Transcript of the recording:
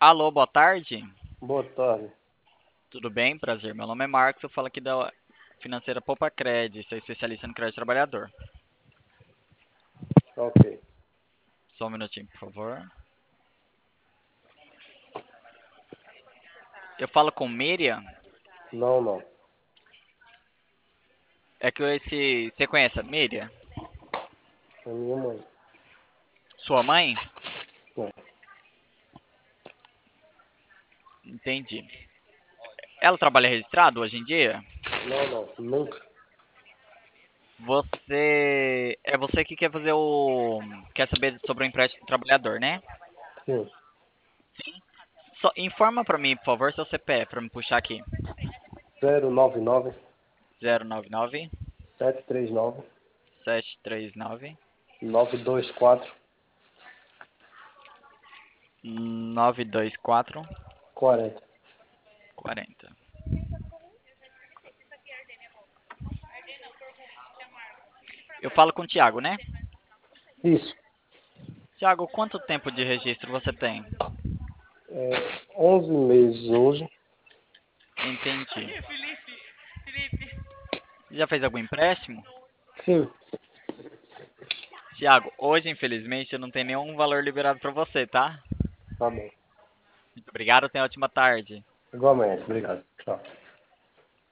Alô, boa tarde. Boa tarde. Tudo bem? Prazer. Meu nome é Marcos, eu falo aqui da financeira Poupa Cred, sou especialista no crédito trabalhador. Ok. Só um minutinho, por favor. Eu falo com Miriam. Não, não. É que você conhece a Miriam? É minha mãe. Sua mãe? Não, Entendi. Ela trabalha registrado hoje em dia? não, nunca. Você que quer fazer o quer saber sobre o empréstimo do trabalhador, né? Sim. Só informa pra mim, por favor, seu CPF pra me puxar aqui. 099 099 739 739 924 924 40. 40. Eu falo com o Thiago, né? Isso. Thiago, quanto tempo de registro você tem? 11 meses hoje. Entendi. Já fez algum empréstimo? Sim. Thiago, hoje infelizmente eu não tenho nenhum valor liberado para você, tá? Tá bom. Muito obrigado, tenha uma ótima tarde. Igualmente. Obrigado. Tchau.